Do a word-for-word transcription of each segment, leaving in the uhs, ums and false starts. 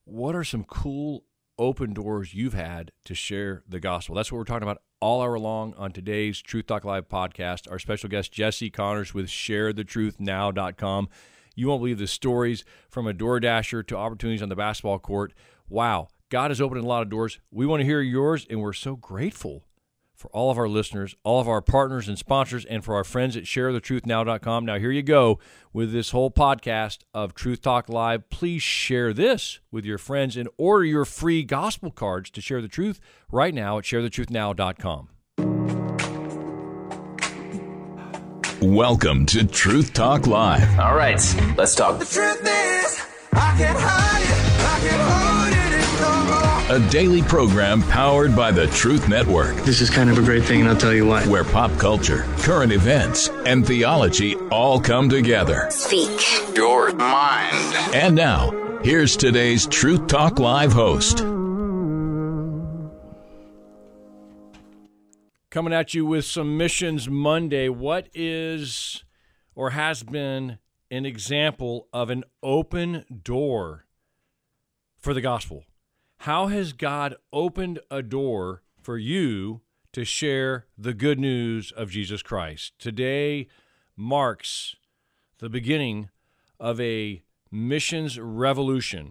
what are some cool open doors you've had to share the gospel? That's what we're talking about all hour long on today's Truth Talk Live podcast. Our special guest, Jesse Connors with share the truth now dot com. You won't believe the stories from a door dasher to opportunities on the basketball court. Wow, God has opened a lot of doors. We want to hear yours, and we're so grateful for all of our listeners, all of our partners and sponsors, and for our friends at share the truth now dot com. Now, here you go with this whole podcast of Truth Talk Live. Please share this with your friends and order your free gospel cards to share the truth right now at share the truth now dot com. Welcome to Truth Talk Live. All right, let's talk. The truth is, I can't hide it, I can't hold it no more. A daily program powered by the Truth Network. This is kind of a great thing, and I'll tell you why. Where pop culture, current events, and theology all come together. Speak Your mind. And now, here's today's Truth Talk Live host. Coming at you with some Missions Monday. What is or has been an example of an open door for the gospel? How has God opened a door for you to share the good news of Jesus Christ? Today marks the beginning of a missions revolution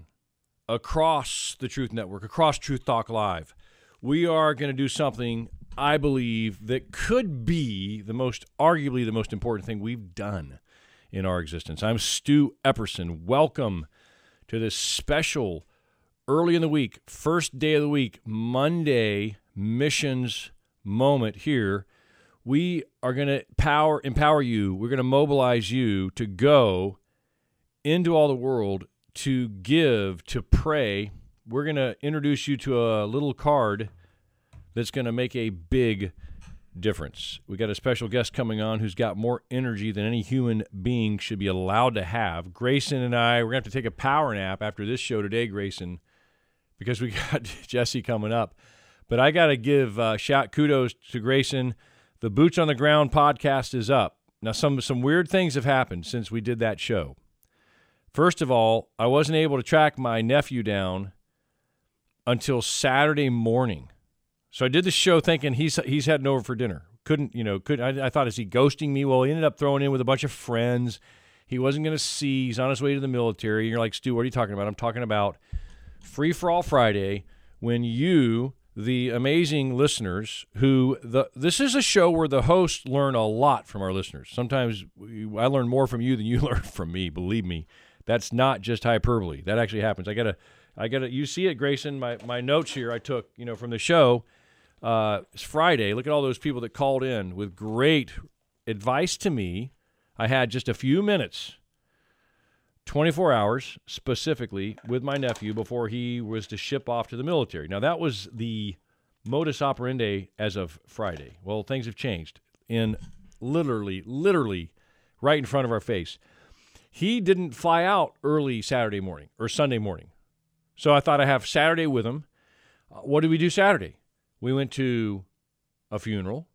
across the Truth Network, across Truth Talk Live. We are going to do something, I believe, that could be the most, arguably the most important thing we've done in our existence. I'm Stu Epperson. Welcome to this special early in the week, first day of the week, Monday missions moment here. We are going to power, empower you. We're going to mobilize you to go into all the world, to give, to pray. We're going to introduce you to a little card that's going to make a big difference. We got a special guest coming on who's got more energy than any human being should be allowed to have. Grayson and I, we're going to have to take a power nap after this show today, Grayson, because we got Jesse coming up. But I got to give uh, shout kudos to Grayson. The Boots on the Ground podcast is up. Now, some some weird things have happened since we did that show. First of all, I wasn't able to track my nephew down until Saturday morning. So I did the show thinking he's he's heading over for dinner. Couldn't, you know, couldn't. I, I thought, is he ghosting me? Well, he ended up throwing in with a bunch of friends. He wasn't going to see. He's on his way to the military. And you're like, Stu, what are you talking about? I'm talking about Free for All Friday, when you, the amazing listeners, who the this is a show where the hosts learn a lot from our listeners. Sometimes we, I learn more from you than you learn from me. Believe me, that's not just hyperbole. That actually happens. I gotta, I gotta. You see it, Grayson. My my notes here I took, you know, from the show. Uh, it's Friday. Look at all those people that called in with great advice to me. I had just a few minutes. twenty-four hours specifically with my nephew before he was to ship off to the military. Now, that was the modus operandi as of Friday. Well, things have changed in literally, literally right in front of our face. He didn't fly out early Saturday morning or Sunday morning. So I thought I'd have Saturday with him. Uh, what did we do Saturday? We went to a funeral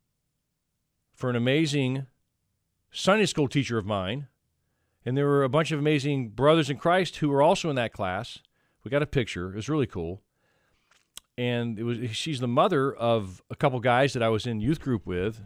for an amazing Sunday school teacher of mine. And there were a bunch of amazing brothers in Christ who were also in that class. We got a picture. It was really cool. And it was she's the mother of a couple guys that I was in youth group with.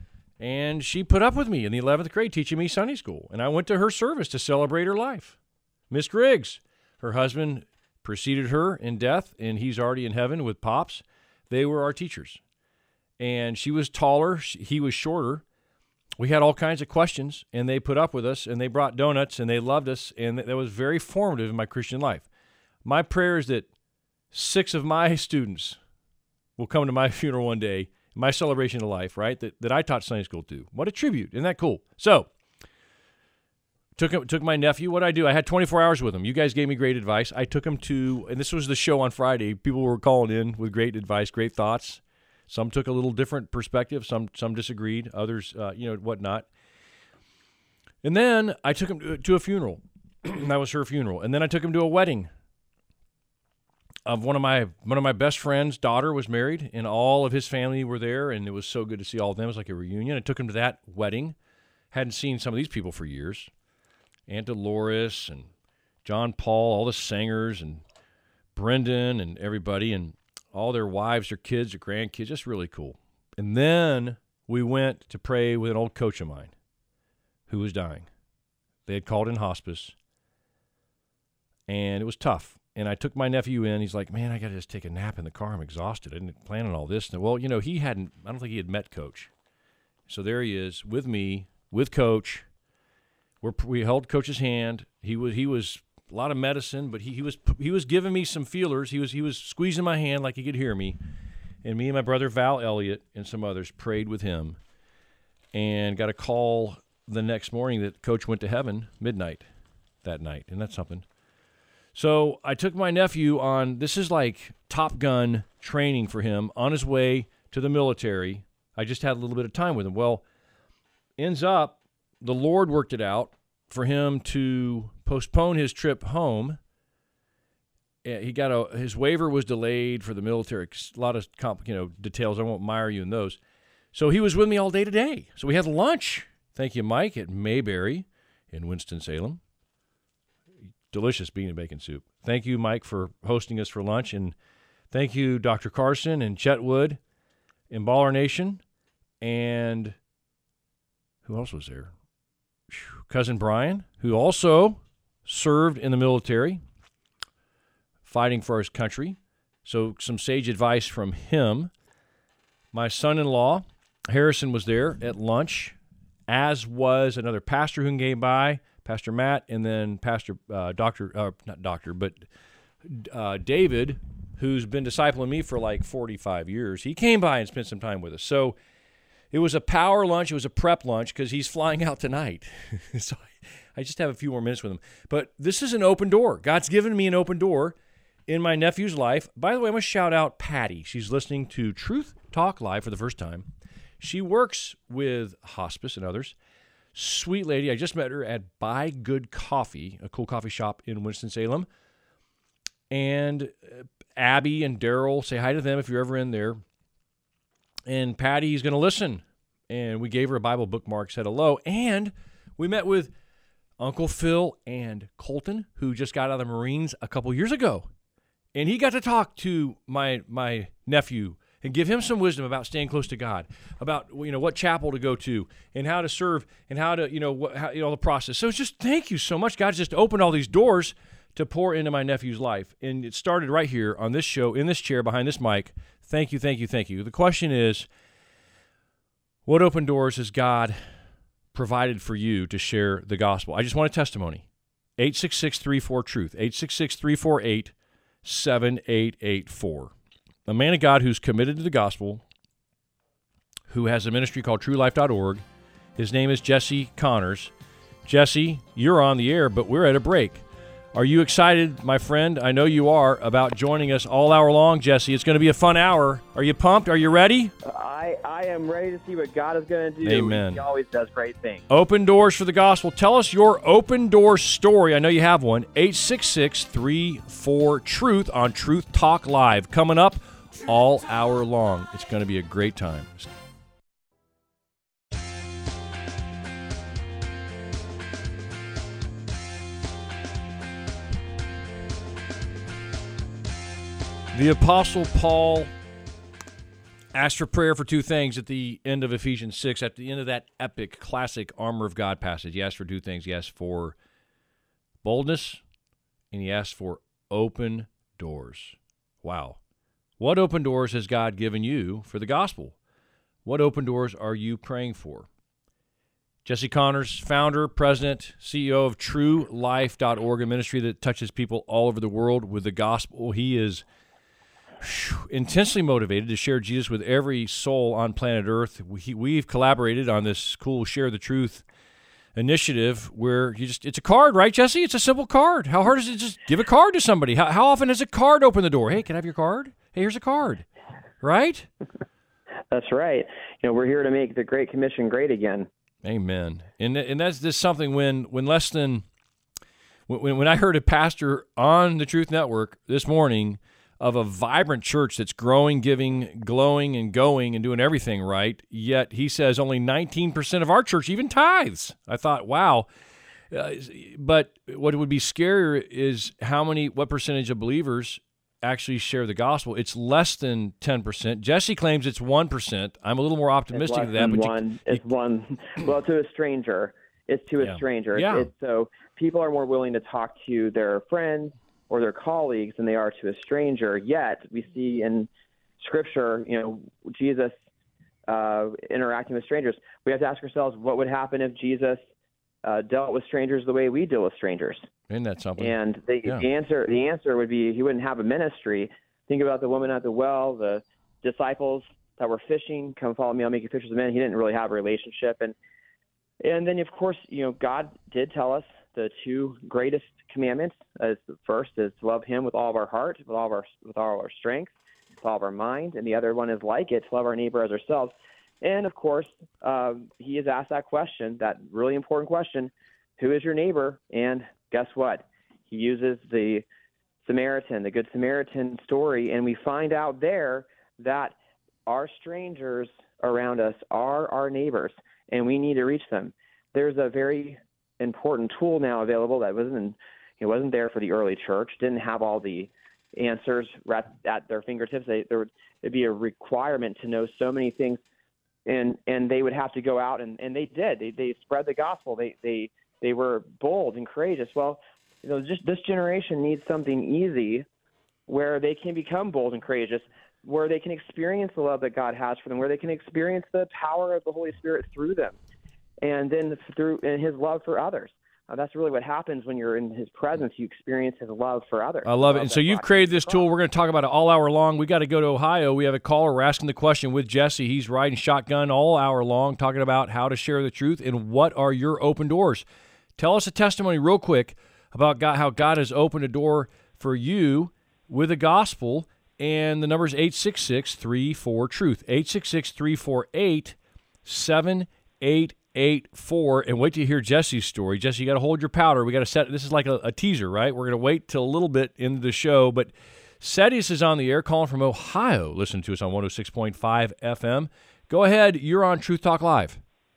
And she put up with me in the eleventh grade teaching me Sunday school. And I went to her service to celebrate her life. Miss Griggs, her husband preceded her in death, and he's already in heaven with Pops. They were our teachers. And she was taller. He was shorter. We had all kinds of questions, and they put up with us, and they brought donuts, and they loved us, and that was very formative in my Christian life. My prayer is that six of my students will come to my funeral one day, my celebration of life, right, that, that I taught Sunday school to. What a tribute. Isn't that cool? So, took took my nephew. What did I do? I had twenty-four hours with him. You guys gave me great advice. I took him to, and this was the show on Friday. People were calling in with great advice, great thoughts. Some took a little different perspective. Some some disagreed. Others, uh, you know, whatnot. And then I took him to, to a funeral. That was her funeral. And then I took him to a wedding of one of my one of my best friends' daughter was married, and all of his family were there, and it was so good to see all of them. It was like a reunion. I took him to that wedding. Hadn't seen some of these people for years. Aunt Dolores and John Paul, all the singers, and Brendan and everybody, and all their wives, their kids, their grandkids, just really cool. And then we went to pray with an old coach of mine who was dying. They had called in hospice, and it was tough. And I took my nephew in. He's like, man, I got to just take a nap in the car. I'm exhausted. I didn't plan on all this. And, well, you know, he hadn't, I don't think he had met Coach. So there he is with me, with Coach. We're, we held Coach's hand. He was, he was a lot of medicine, but he, he was he was giving me some feelers. He was he was squeezing my hand like he could hear me. And me and my brother Val Elliott and some others prayed with him, and got a call the next morning that Coach went to heaven midnight that night, and that's something. So I took my nephew on, this is like Top Gun training for him on his way to the military. I just had a little bit of time with him. Well, ends up, the Lord worked it out for him to postpone his trip home. He got a, his waiver was delayed for the military. A lot of comp, you know, details. I won't mire you in those. So he was with me all day today. So we had lunch. Thank you, Mike, at Mayberry in Winston-Salem. Delicious bean and bacon soup. Thank you, Mike, for hosting us for lunch. And thank you, Doctor Carson and Chetwood in Baller Nation. And who else was there? Cousin Brian, who also served in the military, fighting for his country. So some sage advice from him. My son-in-law, Harrison, was there at lunch, as was another pastor who came by, Pastor Matt, and then Pastor uh, Doctor, uh, not Doctor, but uh, David, who's been discipling me for like forty-five years. He came by and spent some time with us. So it was a power lunch. It was a prep lunch because he's flying out tonight. So I just have a few more minutes with him. But this is an open door. God's given me an open door in my nephew's life. By the way, I'm going to shout out Patty. She's listening to Truth Talk Live for the first time. She works with hospice and others. Sweet lady. I just met her at Buy Good Coffee, a cool coffee shop in Winston-Salem. And Abby and Daryl, say hi to them if you're ever in there. And Patty's going to listen. And we gave her a Bible bookmark, said hello. And we met with Uncle Phil and Colton, who just got out of the Marines a couple years ago. And he got to talk to my my nephew and give him some wisdom about staying close to God, about, you know, what chapel to go to and how to serve and how to, you know, what, how, you know, the process. So it's just thank you so much. God's just opened all these doors to pour into my nephew's life. And it started right here on this show, in this chair, behind this mic. Thank you, thank you, thank you. The question is, what open doors has God provided for you to share the gospel? I just want a testimony. eight six six, three four, truth. eight six six, three four eight, seven eight eight four. A man of God who's committed to the gospel, who has a ministry called true life dot org. His name is Jesse Connors. Jesse, you're on the air, but we're at a break. Are you excited, my friend? I know you are, about joining us all hour long, Jesse. It's going to be a fun hour. Are you pumped? Are you ready? I, I am ready to see what God is going to do. Amen. He always does great things. Open doors for the gospel. Tell us your open door story. I know you have one. eight six six, three four, truth on Truth Talk Live. Coming up all hour long. It's going to be a great time. The Apostle Paul asked for prayer for two things at the end of Ephesians six, at the end of that epic, classic armor of God passage. He asked for two things. He asked for boldness, and he asked for open doors. Wow. What open doors has God given you for the gospel? What open doors are you praying for? Jesse Connors, founder, president, C E O of true life dot org, a ministry that touches people all over the world with the gospel. He is intensely motivated to share Jesus with every soul on planet Earth. We, we've collaborated on this cool Share the Truth initiative where you just, it's a card, right, Jesse? It's a simple card. How hard is it to just give a card to somebody? How, how often does a card open the door? Hey, can I have your card? Hey, here's a card, right? That's right. You know, we're here to make the Great Commission great again. Amen. And and that's just something when, when less than, when, when I heard a pastor on the Truth Network this morning of a vibrant church that's growing, giving, glowing, and going and doing everything right, yet he says only nineteen percent of our church even tithes. I thought, wow. Uh, but what would be scarier is how many, what percentage of believers actually share the gospel. It's less than ten percent. Jesse claims it's one percent. I'm a little more optimistic it's than that. Than but one. You, it's one. Well, to a stranger. It's to a yeah. stranger. Yeah. It's, so people are more willing to talk to their friends or their colleagues than they are to a stranger. Yet we see in Scripture, you know, Jesus uh, interacting with strangers. We have to ask ourselves, what would happen if Jesus uh, dealt with strangers the way we deal with strangers? Isn't that something? And the, yeah. the answer, the answer would be he wouldn't have a ministry. Think about the woman at the well, the disciples that were fishing. Come follow me, I'll make you fishers of men. He didn't really have a relationship, and and then of course, you know, God did tell us the two greatest commandments. As the first is to love Him with all of our heart, with all of our with all of our strength, with all of our mind, and the other one is like it, to love our neighbor as ourselves. And of course, uh, He has asked that question, that really important question: who is your neighbor? And guess what? He uses the Samaritan, the Good Samaritan story, and we find out there that our strangers around us are our neighbors, and we need to reach them. There's a very important tool now available that wasn't it wasn't there for the early church, didn't have all the answers right at their fingertips. They, there would be a requirement to know so many things, and and they would have to go out, and, and they did. They they spread the gospel. They they they were bold and courageous. Well, you know, just this generation needs something easy where they can become bold and courageous, where they can experience the love that God has for them, where they can experience the power of the Holy Spirit through them, and then through and His love for others. Uh, that's really what happens when you're in His presence. You experience His love for others. I love it. And so you've created this tool. We're going to talk about it all hour long. We got to go to Ohio. We have a caller. We're asking the question with Jesse. He's riding shotgun all hour long, talking about how to share the truth and what are your open doors. Tell us a testimony real quick about God, how God has opened a door for you with the gospel. And the number is eight six six, three four, truth, eight six six, three four eight, seven eight eight four. And wait to hear Jesse's story. Jesse, you got to hold your powder. We got to set, this is like a, a teaser, right? We're going to wait till a little bit into the show. But Sedius is on the air, calling from Ohio. Listen to us on one oh six point five F M. Go ahead. You're on Truth Talk Live.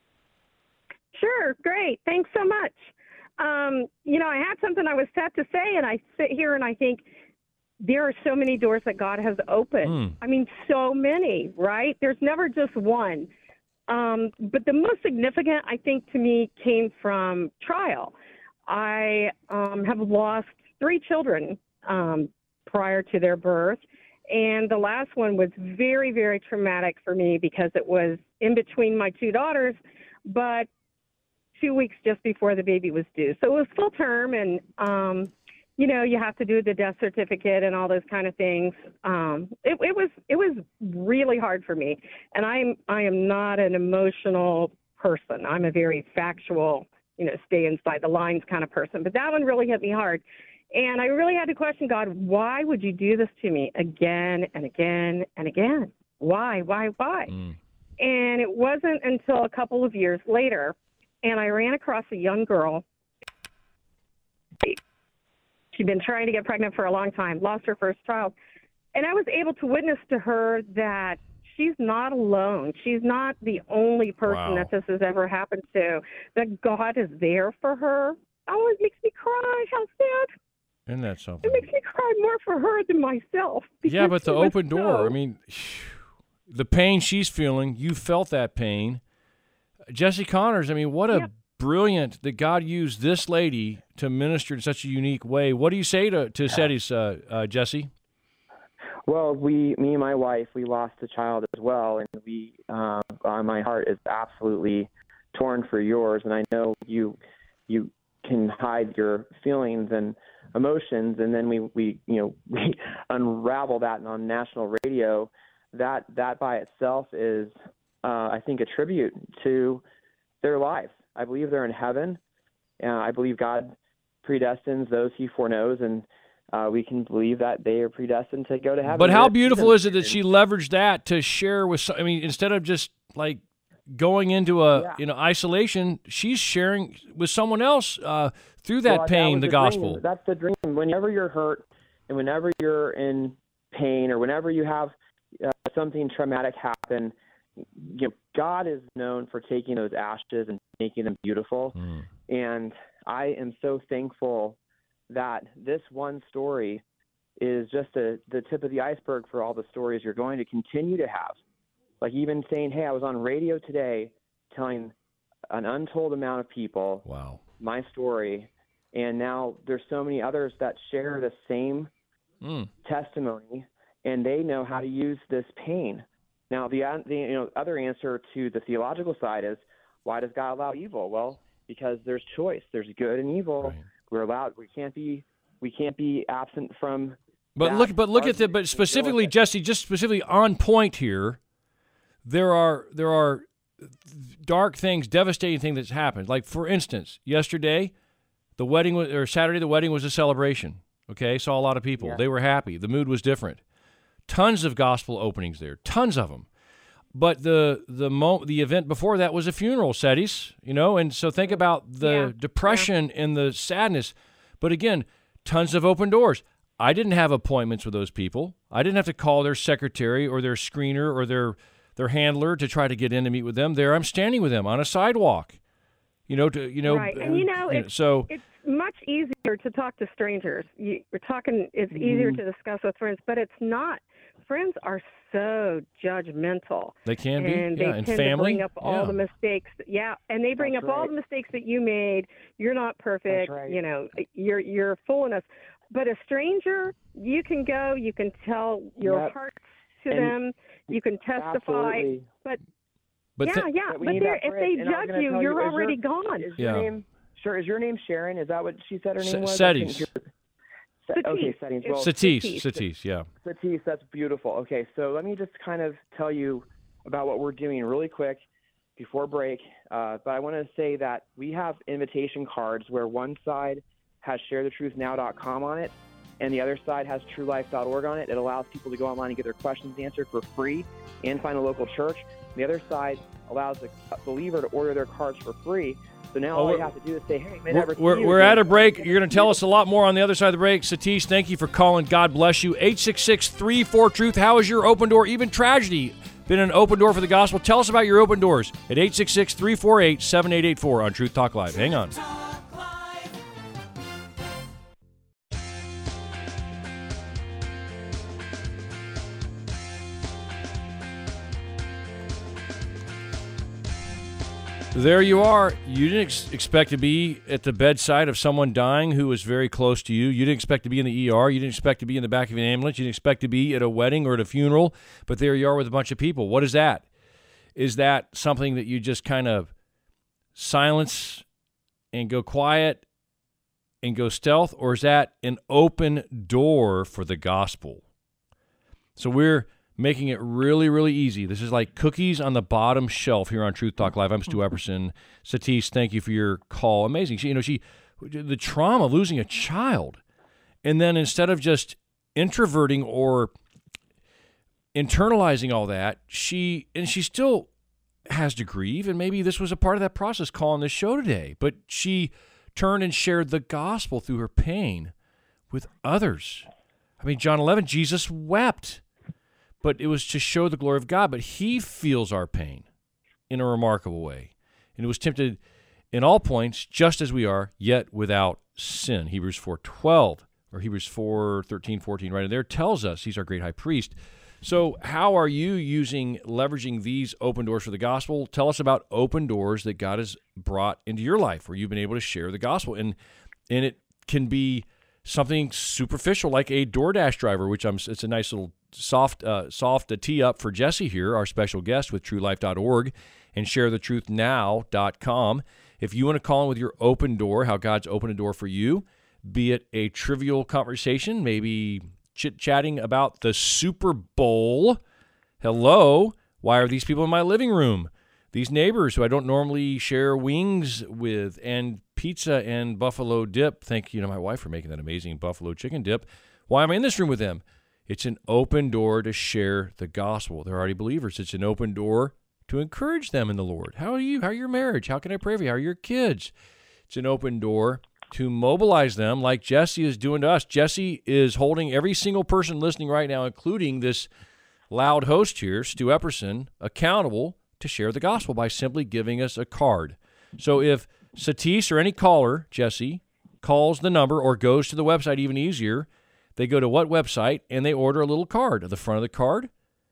Sure. Great. Thanks so much. Um, you know, I had something I was set to say, and I sit here and I think, there are so many doors that God has opened. Mm. I mean, so many, right? There's never just one. Um, but the most significant, I think, to me, came from trial. I um, have lost three children um, prior to their birth, and the last one was very, very traumatic for me because it was in between my two daughters, but two weeks just before the baby was due. So it was full term, and um, you know, you have to do the death certificate and all those kind of things. Um, it, it was it was really hard for me, and I'm I am not an emotional person. I'm a very factual, you know, stay inside the lines kind of person. But that one really hit me hard, and I really had to question God. Why would you do this to me again and again and again? Why, why, why? Mm. And it wasn't until a couple of years later, and I ran across a young girl. She'd been trying to get pregnant for a long time, lost her first child. And I was able to witness to her that she's not alone. She's not the only person Wow. that this has ever happened to, that God is there for her. Oh, it makes me cry. How sad. Isn't that something? It makes me cry more for her than myself. Yeah, but the she was open door, so- I mean, the pain she's feeling, you felt that pain. Jesse Connors, I mean, what a... Yep. Brilliant that God used this lady to minister in such a unique way. What do you say to to Sedius, uh, uh, Jesse? Well, we, me and my wife, we lost a child as well, and we, uh, uh, my heart is absolutely torn for yours. And I know you, you can hide your feelings and emotions, and then we, we, you know, we unravel that on national radio. That that by itself is, uh, I think, a tribute to their lives. I believe they're in heaven. Uh, I believe God predestines those He foreknows, and uh, we can believe that they are predestined to go to heaven. But how They're beautiful seasoned. is it that she leveraged that to share with? I mean, instead of just like going into a Yeah. you know isolation, she's sharing with someone else uh, through that Well, pain, was the dream. gospel. That's the dream. Whenever you're hurt, and whenever you're in pain, or whenever you have uh, something traumatic happen, you know, God is known for taking those ashes and making them beautiful. Mm. And I am so thankful that this one story is just a, the tip of the iceberg for all the stories you're going to continue to have. Like even saying, hey, I was on radio today telling an untold amount of people wow. my story, and now there's so many others that share the same mm. testimony, and they know how to use this pain. Now, the, the you know other answer to the theological side is, why does God allow evil? Well, because there's choice. There's good and evil. Right. We're allowed. We can't be. We can't be absent from. But look. But look at the. But specifically, Jesse, just specifically on point here. There are there are dark things, devastating things that's happened. Like for instance, yesterday, the wedding was, or Saturday, the wedding was a celebration. Okay, saw a lot of people. Yeah. They were happy. The mood was different. Tons of gospel openings there. Tons of them. But the the mo- the event before that was a funeral, Sedis, you know, and so think about the yeah. depression yeah. and the sadness. But again, tons of open doors. I didn't have appointments with those people. I didn't have to call their secretary or their screener or their their handler to try to get in to meet with them. There, I'm standing with them on a sidewalk. You know, to you know, right. And you know, it's, so it's much easier to talk to strangers. You, we're talking. It's mm-hmm. easier to discuss with friends, but it's not. Friends are so judgmental. They can be, and yeah, they and tend family. to bring up all yeah. the mistakes. Yeah, and they bring That's up right. all the mistakes that you made. You're not perfect. Right. You know, you're you're fooling us. But a stranger, you can go. You can tell your yep. heart to and them. You can testify. Absolutely. But, but yeah, th- yeah. But, but if they judge you, you're you, already your, gone. Is yeah. your name, sure. Is your name Sharon? Is that what she said her name was? Sedis. Okay, settings. Well, Satis, Satis, yeah. Satis, that's beautiful. Okay, so let me just kind of tell you about what we're doing really quick before break. Uh, but I want to say that we have invitation cards where one side has share the truth now dot com on it, and the other side has true life dot org on it. It allows people to go online and get their questions answered for free and find a local church. The other side allows the believer to order their cards for free. So now all you have to do is say, hey, may never see We're, you we're again. at a break. You're going to tell us a lot more on the other side of the break. Satish, thank you for calling. God bless you. eight six six, three four, truth. How is your open door, even tragedy, been an open door for the gospel? Tell us about your open doors at eight six six, three four eight, seven eight eight four on Truth Talk Live. Hang on. There you are. You didn't ex- expect to be at the bedside of someone dying who was very close to you. You didn't expect to be in the E R. You didn't expect to be in the back of an ambulance. You didn't expect to be at a wedding or at a funeral. But there you are with a bunch of people. What is that? Is that something that you just kind of silence and go quiet and go stealth? Or is that an open door for the gospel? So we're making it really, really easy. This is like cookies on the bottom shelf here on Truth Talk Live. I'm Stu Epperson. Satish, thank you for your call. Amazing. She, you know, she, the trauma of losing a child, and then instead of just introverting or internalizing all that, she and she still has to grieve, and maybe this was a part of that process calling this show today. But she turned and shared the gospel through her pain with others. I mean, John eleven, Jesus wept. But it was to show the glory of God. But he feels our pain in a remarkable way. And it was tempted in all points, just as we are, yet without sin. Hebrews four twelve, or Hebrews four thirteen, fourteen, right in there tells us he's our great high priest. So how are you using, leveraging these open doors for the gospel? Tell us about open doors that God has brought into your life where you've been able to share the gospel. And and it can be something superficial like a DoorDash driver, which I'm. It's a nice little soft uh, soft uh, tee up for Jesse here, our special guest with true life dot org and share the truth now dot com. If you want to call in with your open door, how God's opened a door for you, be it a trivial conversation, maybe chit-chatting about the Super Bowl. Hello, why are these people in my living room? These neighbors who I don't normally share wings with, and pizza and buffalo dip. Thank you to my wife for making that amazing buffalo chicken dip. Why am I in this room with them? It's an open door to share the gospel. They're already believers. It's an open door to encourage them in the Lord. How are you? How are your marriage? How can I pray for you? How are your kids? It's an open door to mobilize them like Jesse is doing to us. Jesse is holding every single person listening right now, including this loud host here, Stu Epperson, accountable to share the gospel by simply giving us a card. So if Satish or any caller, Jesse, calls the number or goes to the website, even easier, They go to what website and they order a little card. The front of the card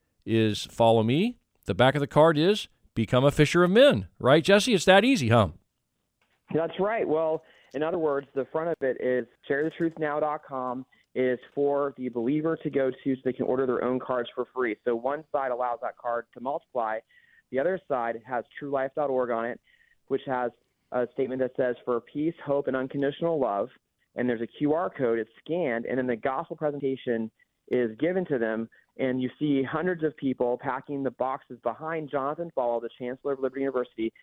is follow me. The back of the card is become a fisher of men. Right, Jesse? It's that easy, huh? That's right. Well, in other words, the front of it is share the truth now dot com is for the believer to go to so they can order their own cards for free. So one side allows that card to multiply. The other side has true life dot org on it, which has a statement that says for peace, hope, and unconditional love. And there's a Q R code. It's scanned, and then the gospel presentation is given to them. And you see hundreds of people packing the boxes behind Jonathan Fall, the Chancellor of Liberty University.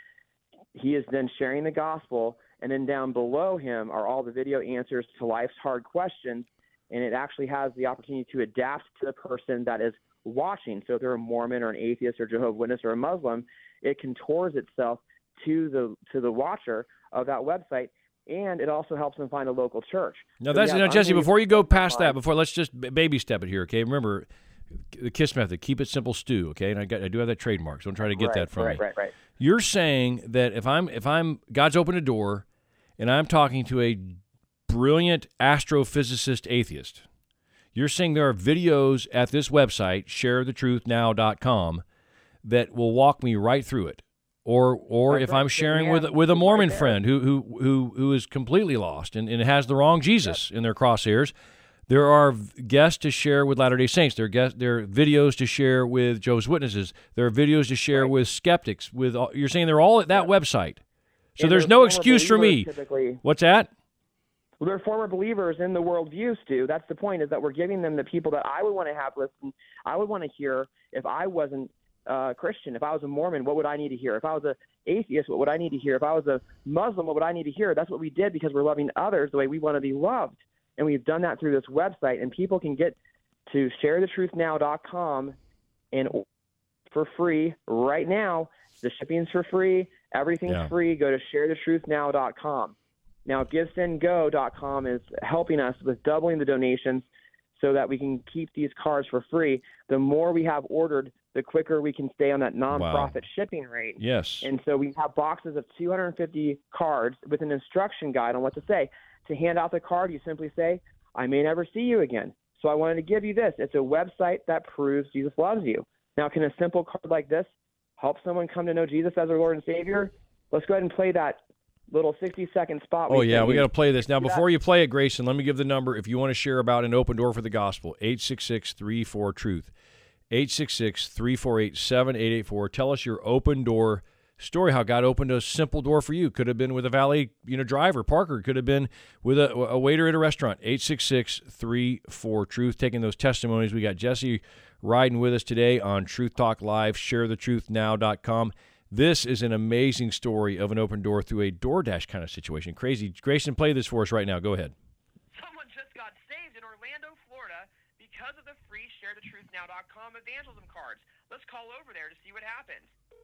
He is then sharing the gospel, and then down below him are all the video answers to life's hard questions. And it actually has the opportunity to adapt to the person that is watching. So if they're a Mormon or an atheist or Jehovah's Witness or a Muslim, it contours itself to the to the watcher of that website. And it also helps them find a local church. Now, so that's, now Jesse, before you go past that, before let's just baby step it here, okay? Remember, the KISS method, keep it simple, stew, okay? And I, got, I do have that trademark, so don't try to get right, that from right, me. Right, right, You're saying that if I'm, if I'm, God's opened a door, and I'm talking to a brilliant astrophysicist atheist, you're saying there are videos at this website, share the truth now dot com, that will walk me right through it. Or, or That's if right. I'm sharing Yeah, with with a Mormon right friend who who who who is completely lost and, and has the wrong Jesus in their crosshairs, there are guests to share with Latter-day Saints. There are guests, there are videos to share with Jehovah's Witnesses. There are videos to share Right. with skeptics. With all, you're saying they're all at that website. So And there's they're no former excuse for me. believers typically. What's that? Well, they're former believers in the worldview, Stu. That's the point, is that we're giving them the people that I would want to have listen. I would want to hear if I wasn't uh, Christian. If I was a Mormon, what would I need to hear? If I was a atheist, what would I need to hear? If I was a Muslim, what would I need to hear? That's what we did because we're loving others the way we want to be loved. And we've done that through this website. And people can get to share the truth now dot com and for free right now. The shipping's for free. Everything's Yeah. free. Go to share the truth now dot com. Now, give send go dot com is helping us with doubling the donations so that we can keep these cards for free. The more we have ordered, the quicker we can stay on that nonprofit Wow. shipping rate. Yes. And so we have boxes of two hundred fifty cards with an instruction guide on what to say. To hand out the card, you simply say, I may never see you again. So I wanted to give you this. It's a website that proves Jesus loves you. Now, can a simple card like this help someone come to know Jesus as their Lord and Savior? Let's go ahead and play that little sixty-second spot. Oh, yeah, we got to to play this. Now, See that? before you play it, Grayson, let me give the number if you want to share about an open door for the gospel, eight six six, three four, truth, eight six six, three four eight, seven eight eight four. Tell us your open door story, how God opened a simple door for you. Could have been with a valet, you know, driver, parker. Could have been with a, a waiter at a restaurant. eight six six, three four, truth. Taking those testimonies. We got Jesse riding with us today on Truth Talk Live, share the truth now dot com. This is an amazing story of an open door through a DoorDash kind of situation. Crazy. Grayson, play this for us right now. Go ahead. Someone just got saved in Orlando, Florida because of the free share the truth now dot com evangelism cards. Let's call over there to see what happens.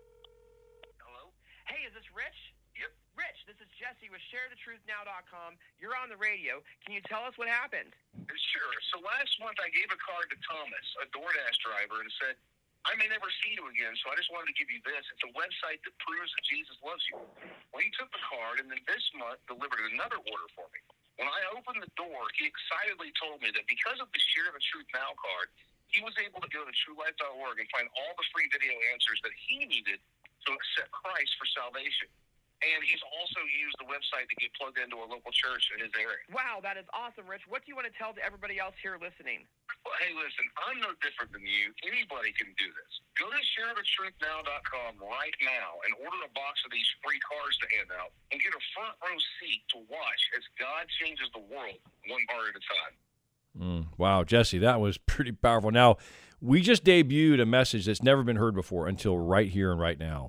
Hello? Hey, is this Rich? Yep. Rich, this is Jesse with share the truth now dot com. You're on the radio. Can you tell us what happened? Sure. So last month I gave a card to Thomas, a DoorDash driver, and said, I may never see you again, so I just wanted to give you this. It's a website that proves that Jesus loves you. Well, he took the card, and then this month delivered another order for me. When I opened the door, he excitedly told me that because of the Share the Truth Now card, he was able to go to true life dot org and find all the free video answers that he needed to accept Christ for salvation. And he's also used the website to get plugged into a local church in his area. Wow, that is awesome, Rich. What do you want to tell to everybody else here listening? Well, hey, listen, I'm no different than you. Anybody can do this. Go to share the truth now dot com right now and order a box of these free cards to hand out and get a front row seat to watch as God changes the world one heart at a time. Mm, wow, Jesse, that was pretty powerful. Now, we just debuted a message that's never been heard before until right here and right now.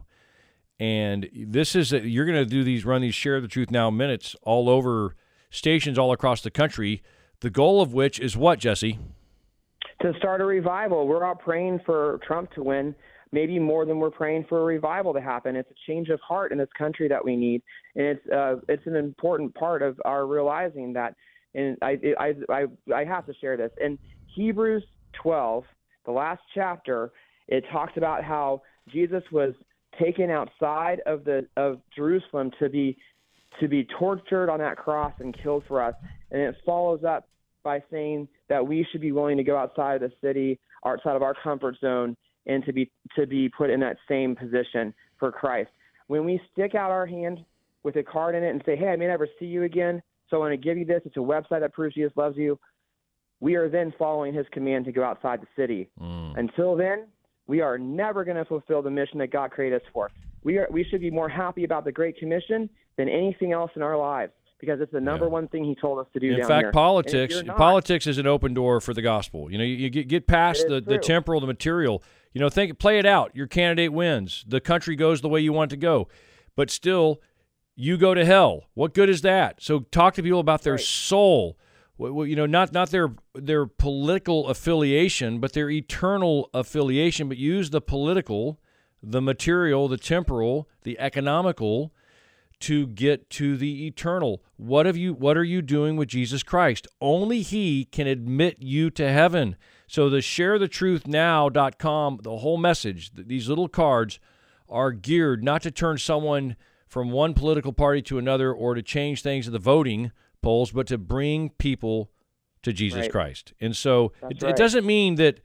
And this is, a, you're going to do these, run these Share the Truth Now minutes all over stations all across the country, the goal of which is what, Jesse? To start a revival. We're out praying for Trump to win, maybe more than we're praying for a revival to happen. It's a change of heart in this country that we need. And it's uh, it's an important part of our realizing that, and I, I, I, I have to share this. In Hebrews twelve, the last chapter, it talks about how Jesus was taken outside of the of Jerusalem to be to be tortured on that cross and killed for us. And it follows up by saying that we should be willing to go outside of the city, outside of our comfort zone, and to be to be put in that same position for Christ. When we stick out our hand with a card in it and say, hey, I may never see you again, so I want to give you this. It's a website that proves Jesus loves you. We are then following his command to go outside the city. Mm. Until then, we are never going to fulfill the mission that God created us for. We are we should be more happy about the Great Commission than anything else in our lives, because it's the number yeah. one thing he told us to do in down fact, here. politics not, politics is an open door for the gospel. You know, you, you get, get past the, the temporal, the material. You know, think, play it out. Your candidate wins. The country goes the way you want it to go. But still, you go to hell. What good is that? So talk to people about their right. soul. You know, not not their their political affiliation, but their eternal affiliation. But use the political, the material, the temporal, the economical to get to the eternal. What have you? What are you doing with Jesus Christ? Only He can admit you to heaven. So the share the truth now dot com, the whole message, these little cards are geared not to turn someone from one political party to another or to change things in the voting polls, but to bring people to Jesus right. Christ. And so it, right. it doesn't mean that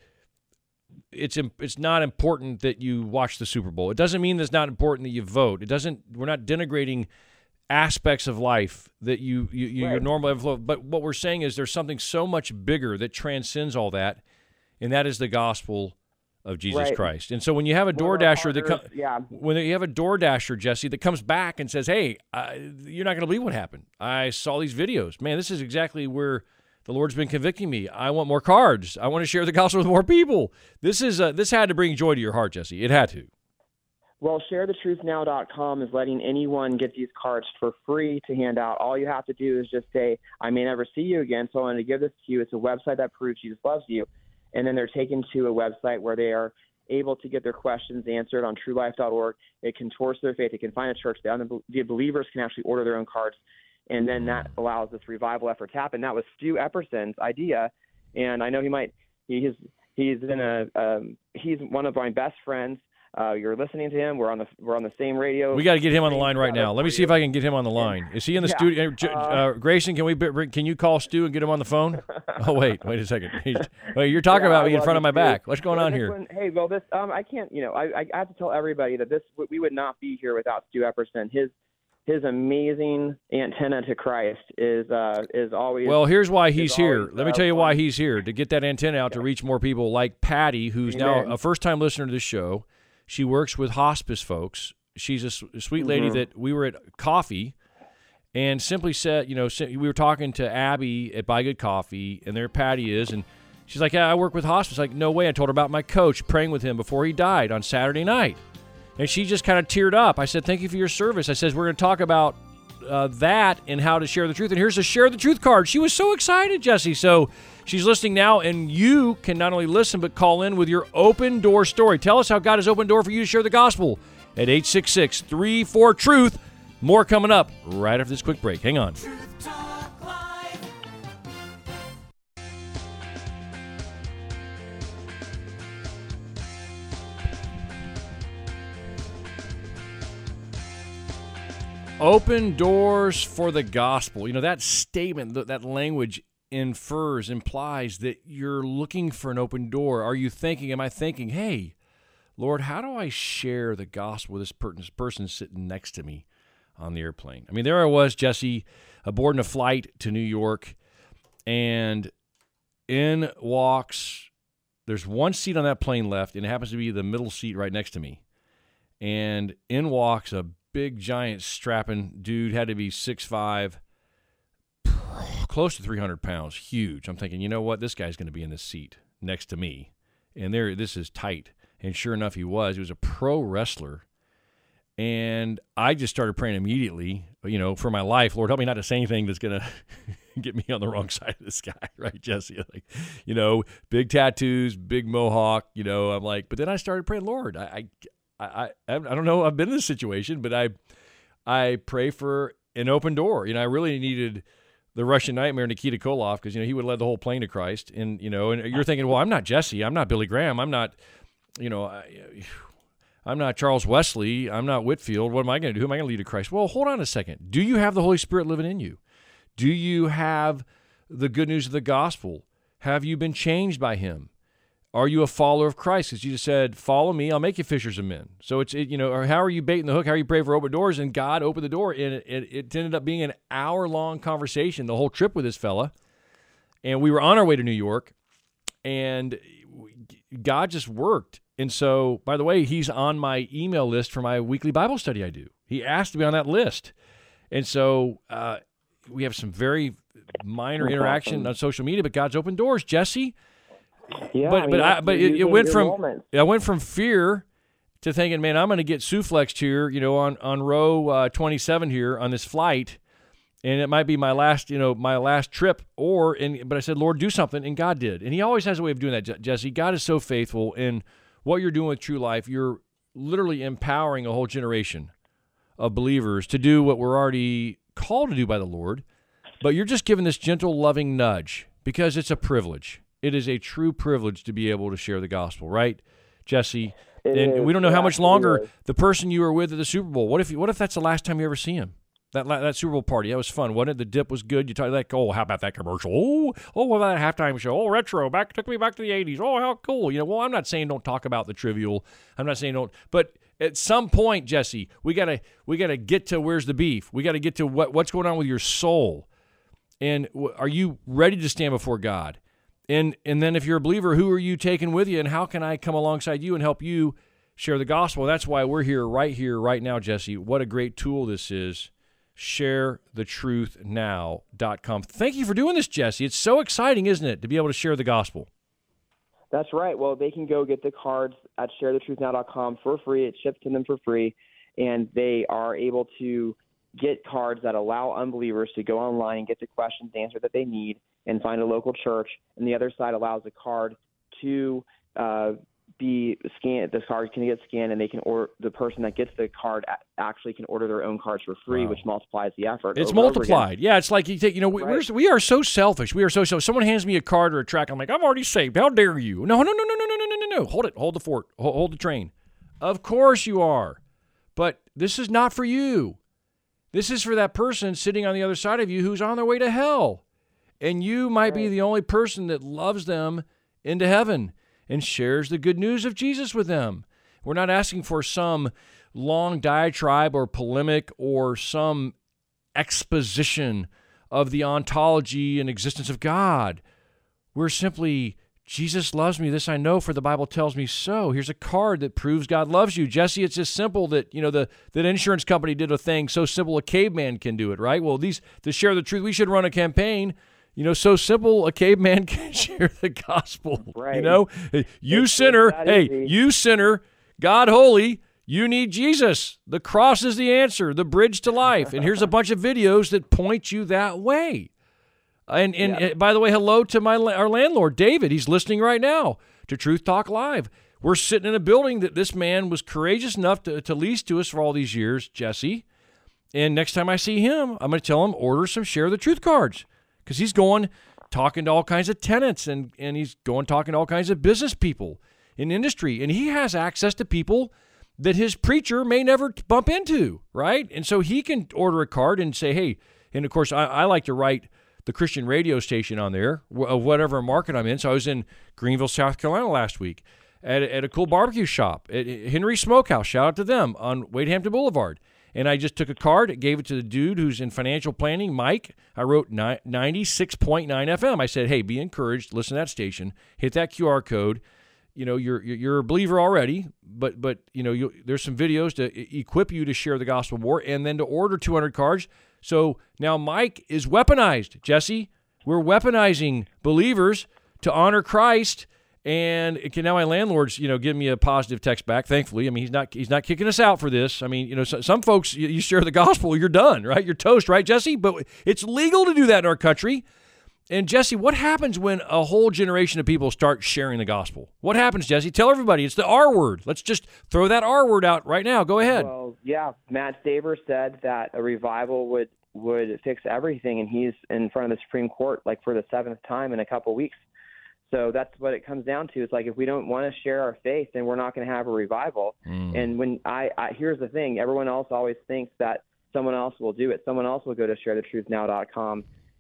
it's it's not important that you watch the Super Bowl. It doesn't mean that it's not important that you vote. It doesn't. We're not denigrating aspects of life that you, you, you right. your normal flow. But what we're saying is there's something so much bigger that transcends all that, and that is the gospel of Jesus right. Christ. And so when you have a DoorDasher that com- yeah. when you have a DoorDasher, Jesse, that comes back and says, "Hey, uh, you're not going to believe what happened. I saw these videos. Man, this is exactly where the Lord's been convicting me. I want more cards. I want to share the gospel with more people." This is uh, this had to bring joy to your heart, Jesse. It had to. Well, share the truth now dot com is letting anyone get these cards for free to hand out. All you have to do is just say, I may never see you again, so I want to give this to you. It's a website that proves Jesus loves you. And then they're taken to a website where they are able to get their questions answered on true life dot org. It can tour their faith. It can find a church. The believers can actually order their own cards. And then that allows this revival effort to happen. That was Stu Epperson's idea. And I know he might, he's, he's in a, um, he's one of my best friends. Uh, you're listening to him. We're on the we're on the same radio. We got to get him on the line right now. Let me see if I can get him on the line. Is he in the yeah. studio? Uh, uh, Grayson, can we can you call Stu and get him on the phone? Oh wait, wait a second. He's, wait, you're talking yeah, about me in front of my Stu. back. What's going well, on here? One, hey, well, this um, I can't. You know, I I have to tell everybody that this we would not be here without Stu Epperson. His his amazing antenna to Christ is uh is always. Well, here's why he's here. Always, Let me uh, tell you why he's here, to get that antenna out, yeah. to reach more people like Patty, who's Amen. now a first-time listener to this show. She works with hospice folks. She's a, a sweet lady mm-hmm. that we were at coffee and simply said, you know, we were talking to Abby at Buy Good Coffee, and there Patty is, and she's like, yeah, I work with hospice. Like, no way. I told her about my coach praying with him before he died on Saturday night. And she just kind of teared up. I said, thank you for your service. I said, we're going to talk about uh, that and how to share the truth. And here's a Share the Truth card. She was so excited, Jesse. So she's listening now, and you can not only listen but call in with your open door story. Tell us how God has opened door for you to share the gospel at eight six six, three four, truth. More coming up right after this quick break. Hang on. Open doors for the gospel. You know, that statement, that, that language infers, implies that you're looking for an open door. Are you thinking, am I thinking, hey, Lord, how do I share the gospel with this per- person sitting next to me on the airplane? I mean, there I was, Jesse, aboard a flight to New York, and in walks, there's one seat on that plane left, and it happens to be the middle seat right next to me. And in walks a big, giant, strapping dude, had to be six five, close to three hundred pounds, huge. I'm thinking, you know what? This guy's going to be in this seat next to me. And there, this is tight. And sure enough, he was. He was a pro wrestler. And I just started praying immediately, you know, for my life. Lord, help me not to say anything that's going to get me on the wrong side of this guy, right, Jesse? Like, you know, big tattoos, big mohawk, you know. I'm like, but then I started praying, Lord, I, I, I, I don't know. I've been in this situation, but I, I pray for an open door. You know, I really needed the Russian nightmare, Nikita Koloff, because, you know, he would have led the whole plane to Christ. And, you know, and you're thinking, well, I'm not Jesse. I'm not Billy Graham. I'm not, you know, I, I'm not Charles Wesley. I'm not Whitfield. What am I going to do? Who am I going to lead to Christ? Well, hold on a second. Do you have the Holy Spirit living in you? Do you have the good news of the gospel? Have you been changed by him? Are you a follower of Christ? Because Jesus said, follow me, I'll make you fishers of men. So it's, it, you know, or how are you baiting the hook? How are you praying for open doors? And God opened the door, and it, it, it ended up being an hour-long conversation, the whole trip with this fella. And we were on our way to New York, and God just worked. And so, by the way, he's on my email list for my weekly Bible study I do. He asked to be on that list. And so uh, we have some very minor That's interaction awesome. on social media, but God's opened doors. Jesse? Yeah, but I mean, but I, that's- but you're it, it using went your from moments. I went from fear to thinking, man, I'm going to get Souflexed here, you know, on on row uh, twenty-seven here on this flight, and it might be my last, you know, my last trip. Or, and but I said, Lord, do something, and God did, and He always has a way of doing that. Je- Jesse, God is so faithful in what you're doing with True Life. You're literally empowering a whole generation of believers to do what we're already called to do by the Lord, but you're just giving this gentle, loving nudge because it's a privilege. It is a true privilege to be able to share the gospel, right, Jesse? It and is. we don't know It how much absolutely longer is. the person you were with at the Super Bowl. What if what if that's the last time you ever see him? That la- that Super Bowl party, that was fun, wasn't it? The dip was good. You talk like, oh, how about that commercial? Oh, oh, what about that halftime show? Oh, retro, back took me back to the eighties. Oh, how cool! You know, well, I'm not saying don't talk about the trivial. I'm not saying don't, but at some point, Jesse, we gotta we gotta get to where's the beef. We gotta get to what what's going on with your soul, and w- are you ready to stand before God? And and then if you're a believer, who are you taking with you, and how can I come alongside you and help you share the gospel? That's why we're here, right here, right now, Jesse. What a great tool this is. share the truth now dot com. Thank you for doing this, Jesse. It's so exciting, isn't it, to be able to share the gospel? That's right. Well, they can go get the cards at share the truth now dot com for free. It ships to them for free, and they are able to get cards that allow unbelievers to go online and get the questions answered that they need and find a local church. And the other side allows the card to uh, be scanned. The card can get scanned, and they can order. The person that gets the card a- actually can order their own cards for free, Wow. which multiplies the effort. It's over and over multiplied. again. Yeah, it's like you take. You know, we, Right. we're we are so selfish. We are so selfish. Someone hands me a card or a track. I'm like, I'm already saved. How dare you? No, no, no, no, no, no, no, no, no, no. Hold it. Hold the fort. Hold, hold the train. Of course you are, but this is not for you. This is for that person sitting on the other side of you who's on their way to hell, and you might be the only person that loves them into heaven and shares the good news of Jesus with them. We're not asking for some long diatribe or polemic or some exposition of the ontology and existence of God. We're simply, Jesus loves me. This I know, for the Bible tells me so. Here's a card that proves God loves you. Jesse, it's just simple that, you know, the that insurance company did a thing so simple a caveman can do it, right? Well, these to share the truth, we should run a campaign. You know, so simple a caveman can share the gospel. Right. You know, Hey, you It's- sinner, it's that hey, easy. you sinner, God holy, you need Jesus. The cross is the answer, the bridge to life. And here's a bunch of videos that point you that way. And and Yeah. uh, by the way, hello to my our landlord, David. He's listening right now to Truth Talk Live. We're sitting in a building that this man was courageous enough to, to lease to us for all these years, Jesse. And next time I see him, I'm going to tell him, order some Share the Truth cards, because he's going talking to all kinds of tenants, and, and he's going talking to all kinds of business people in industry. And he has access to people that his preacher may never bump into, right? And so he can order a card and say, hey, and of course, I, I like to write the Christian radio station on there, wh- of whatever market I'm in. So I was in Greenville, South Carolina last week at, a- at a cool barbecue shop at Henry Smokehouse. Shout out to them on Wade Hampton Boulevard. And I just took a card, gave it to the dude who's in financial planning, Mike. I wrote ninety-six point nine F M. I said, hey, be encouraged, listen to that station, hit that Q R code. You know, you're you're a believer already, but but you know, you, there's some videos to e- equip you to share the gospel more, and then to order two hundred cards. So now Mike is weaponized, Jesse. We're weaponizing believers to honor Christ. And it can, now my landlord's, you know, give me a positive text back. Thankfully, I mean, he's not he's not kicking us out for this. I mean, you know, so, some folks, you, you share the gospel, you're done, right? You're toast, right, Jesse? But it's legal to do that in our country. And Jesse, what happens when a whole generation of people start sharing the gospel? What happens, Jesse? Tell everybody. It's the R word. Let's just throw that R word out right now. Go ahead. Well, yeah, Matt Staver said that a revival would would fix everything, and he's in front of the Supreme Court like for the seventh time in a couple weeks. So that's what it comes down to. It's like if we don't want to share our faith, then we're not going to have a revival. Mm. And when I, I here's the thing, everyone else always thinks that someone else will do it. Someone else will go to share the truth now dot com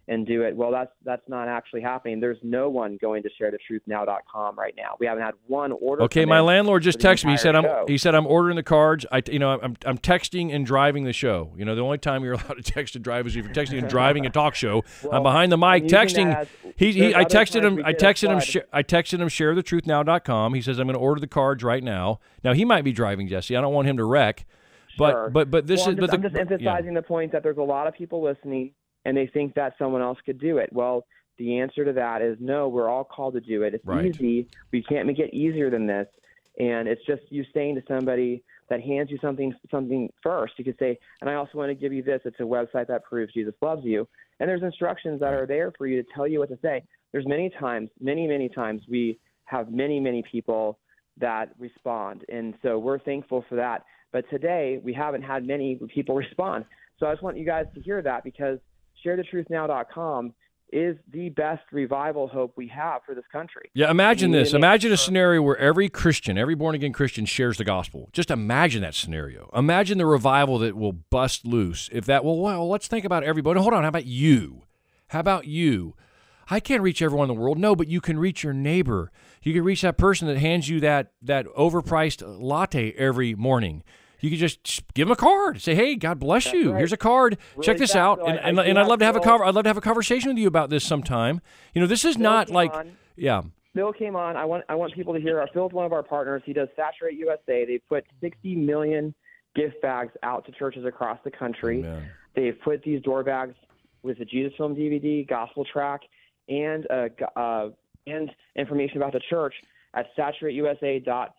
and do it. Well, that's that's not actually happening. There's no one going to share the truth now dot com right now. We haven't had one order. Okay, my landlord just texted me. He said I'm show. he said I'm ordering the cards. I you know I'm I'm texting and driving the show. You know, the only time you're allowed to text and drive is if you're texting and driving a talk show. Well, I'm behind the mic I'm using texting. that as- He, he there's I other texted times him. we I did a texted him. flood. Sh- I texted him share the truth now dot com. He says I'm going to order the cards right now. Now he might be driving, Jesse. I don't want him to wreck. But Sure. but but this Well, is I'm but just, the, I'm just emphasizing yeah. the point that there's a lot of people listening and they think that someone else could do it. Well, the answer to that is no. We're all called to do it. It's Right. easy. We can't make it easier than this. And it's just you saying to somebody that hands you something something first. You could say, and I also want to give you this. It's a website that proves Jesus loves you. And there's instructions that are there for you to tell you what to say. There's many times, many, many times we have many, many people that respond. And so we're thankful for that. But today we haven't had many people respond. So I just want you guys to hear that because share the truth now dot com is the best revival hope we have for this country. Yeah, imagine We need this. to make Imagine a sure- scenario where every Christian, every born-again Christian shares the gospel. Just imagine that scenario. Imagine the revival that will bust loose. If that, well, well, let's think about everybody. Hold on, how about you? How about you? I can't reach everyone in the world. No, but you can reach your neighbor. You can reach that person that hands you that that overpriced latte every morning. You can just give them a card. Say, "Hey, God bless That's you. right. Here's a card. Really Check this fast, out." though, And, I- and, I do and I'd have love to have a Phil- conver- I'd love to have a conversation with you about this sometime. You know, this is Phil not came like, on. yeah. Phil came on. I want I want people to hear. Our Phil's one of our partners. He does Saturate U S A. They put sixty million gift bags out to churches across the country. Amen. They've put these door bags with the Jesus Film D V D, gospel track, and uh, go- uh, and information about the church at saturate U S A dot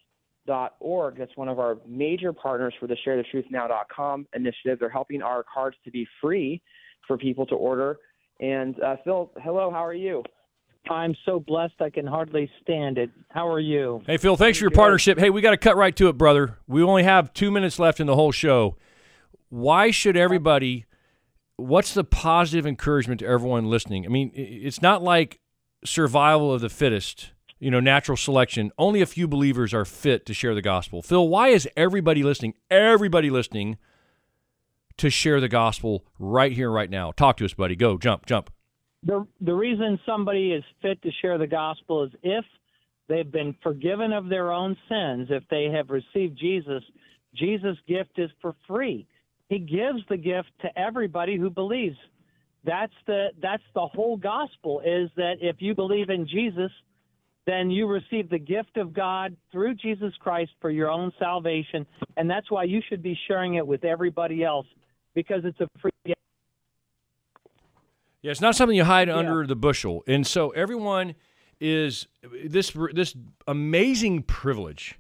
org. That's one of our major partners for the share the truth now dot com initiative. They're helping our cards to be free for people to order. And uh, Phil, hello, how are you? I'm so blessed I can hardly stand it. How are you? Hey, Phil, thanks for your partnership. Hey, we got to cut right to it, brother. We only have two minutes left in the whole show. Why should everybody, what's the positive encouragement to everyone listening? I mean, i- it's not like survival of the fittest, you know, natural selection. Only a few believers are fit to share the gospel. Phil, why is everybody listening, everybody listening to share the gospel right here, right now? Talk to us, buddy. Go, jump, jump. The the reason somebody is fit to share the gospel is if they've been forgiven of their own sins, if they have received Jesus, Jesus' gift is for free. He gives the gift to everybody who believes. That's the that's the whole gospel, is that if you believe in Jesus, then you receive the gift of God through Jesus Christ for your own salvation, and that's why you should be sharing it with everybody else, because it's a free gift. Yeah, it's not something you hide under the bushel. And so everyone is, this this amazing privilege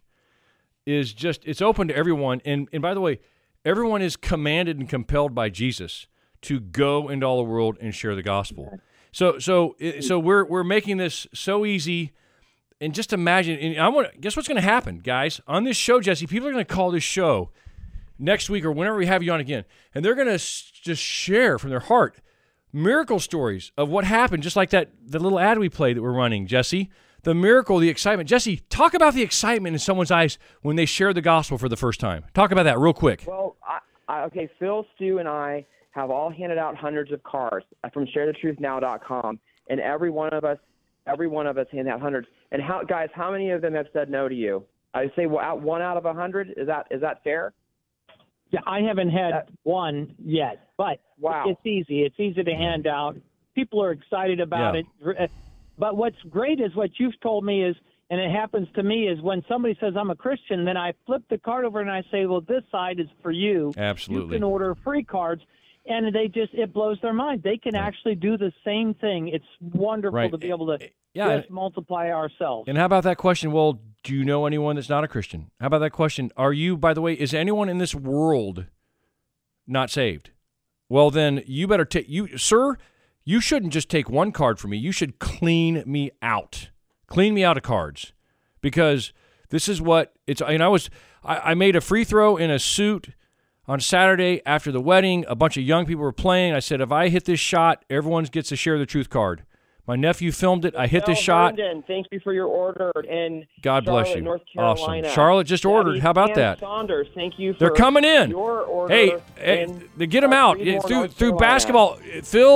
is just, it's open to everyone. And, and by the way, everyone is commanded and compelled by Jesus to go into all the world and share the gospel. So so so we're we're making this so easy. And just imagine, and I want, guess what's going to happen, guys? On this show, Jesse, people are going to call this show next week or whenever we have you on again, and they're going to s- just share from their heart miracle stories of what happened, just like that the little ad we played that we're running, Jesse. The miracle, the excitement. Jesse, talk about the excitement in someone's eyes when they share the gospel for the first time. Talk about that real quick. Well, I, I, okay, Phil, Stu, and I have all handed out hundreds of cards from share the truth now dot com, and every one of us, every one of us handed out hundreds. And how, guys, how many of them have said no to you? I say, well, out one out of a hundred. Is that is that fair? Yeah, I haven't had That- one yet, but Wow. it's easy. It's easy to hand out. People are excited about Yeah. it. But what's great is what you've told me is, and it happens to me, is when somebody says I'm a Christian, then I flip the card over and I say, well, this side is for you. Absolutely. You can order free cards. And they just, it blows their mind. They can actually do the same thing. It's wonderful Right. to be able to Yeah. just multiply ourselves. And how about that question? Well, do you know anyone that's not a Christian? How about that question? Are you, by the way, is anyone in this world not saved? Well, then you better take, you, sir, you shouldn't just take one card from me. You should clean me out. Clean me out of cards. Because this is what it's, and I was, I, I made a free throw in a suit on Saturday after the wedding. A bunch of young people were playing. I said, if I hit this shot, everyone gets to share the truth card. My nephew filmed it. I hit this Mel shot. Herndon, thank you for your order. And God bless Charlotte, you. North Awesome. Carolina. Charlotte just ordered. Debbie How about Ann that? Saunders, thank you for They're coming in. your order. Hey, hey, in, they get them uh, out Fremont, through North through Carolina. basketball. Phil,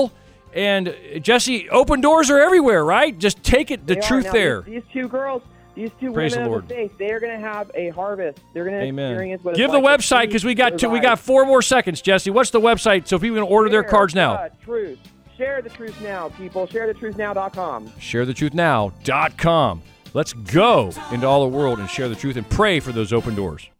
And, Jesse, open doors are everywhere, right? Just take it, the They are. truth Now, there. These, these two girls, these two Praise women the of Lord. the faith, they are going to have a harvest. They're going to Amen. experience what it's Give the like to website, see because we got two, we revival. got four more seconds, Jesse. What's the website so people can order their Share cards now? the truth. Share the truth now, people. share the truth now dot com. share the truth now dot com. Let's go into all the world and share the truth and pray for those open doors.